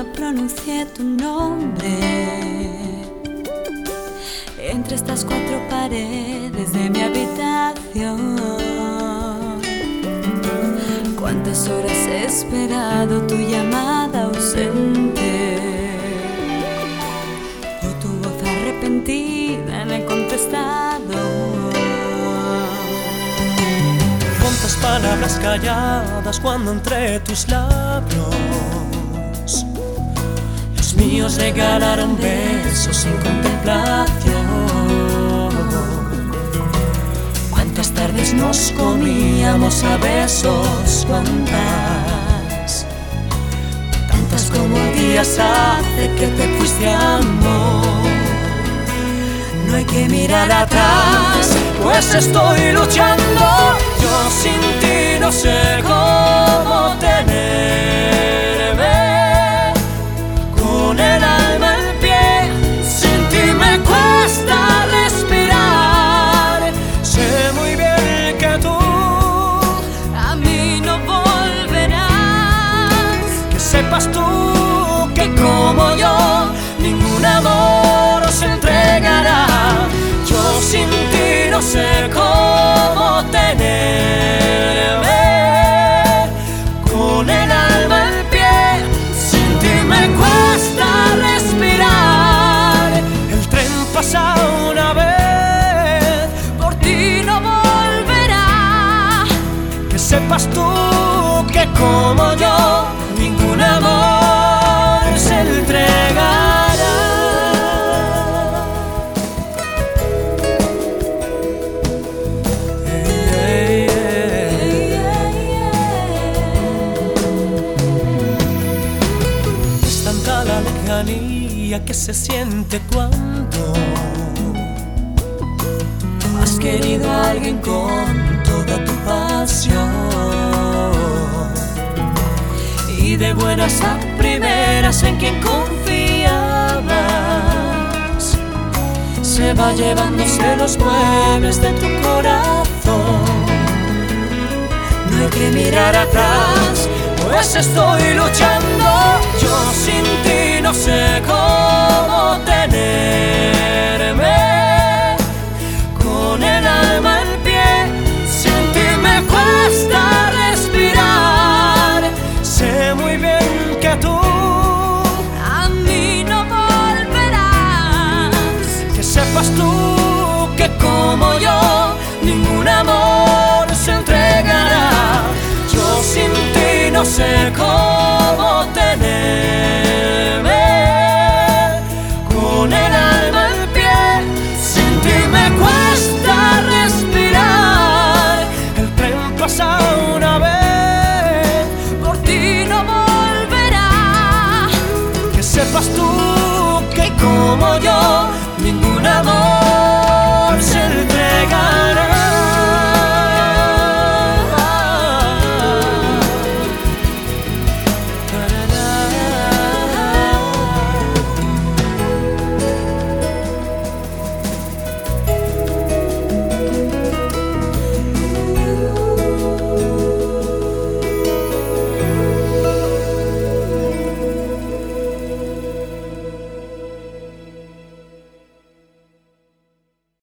no pronuncié tu nombre. Entre estas cuatro paredes de mi habitación, cuántas horas he esperado tu llamada ausente, o tu voz arrepentida en el contestado. Cuántas palabras calladas cuando entre tus labios los míos regalaron besos sin contemplación. Cuántas tardes nos comíamos a besos, cuántas, tantas como días hace que te fuiste, amor. No hay que mirar atrás, pues estoy luchando. Yo sin ti no sé cómo tenerme, con el alma en pie. Sin ti me cuesta respirar. Sé muy bien que tú a mí no volverás. Que sepas tú que como yo ningún amor se entregará. Yo sin ti no sé cómo tenerme, con el alma en pie. Sin ti me cuesta respirar. El tren pasa una vez, Por ti no volverá. que sepas tú que como yo ningún amor se entregará. La lejanía que se siente cuando has querido a alguien con toda tu pasión, y de buenas a primeras en quien confiabas se va llevándose los muebles de tu corazón. No hay que mirar atrás, pues estoy luchando. Yo sin ti no sé cómo tenerme, con el alma en pie. Sin ti me cuesta respirar. Sé muy bien que tú A mí no volverás. que sepas tú que como yo ningún amor se entregará. Yo sin ti no sé cómo tenerme, con el alma en pie. Sin ti me cuesta respirar. El tren pasa una vez, Por ti no volverá. que sepas tú que como yo ningún amor